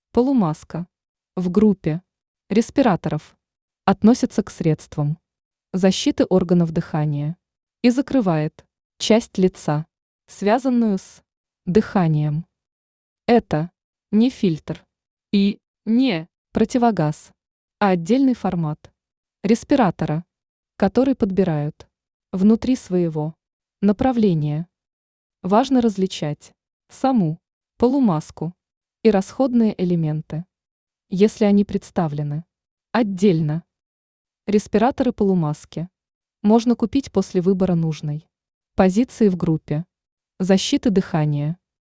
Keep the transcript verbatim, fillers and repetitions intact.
Полумаска в группе респираторов относится к средствам защиты органов дыхания и закрывает часть лица, связанную с дыханием. Это не фильтр и не противогаз, а отдельный формат респиратора, который подбирают внутри своего направления. Важно различать саму полумаску и расходные элементы, если они представлены отдельно. Респираторы полумаски можно купить после выбора нужной позиции в группе защиты дыхания.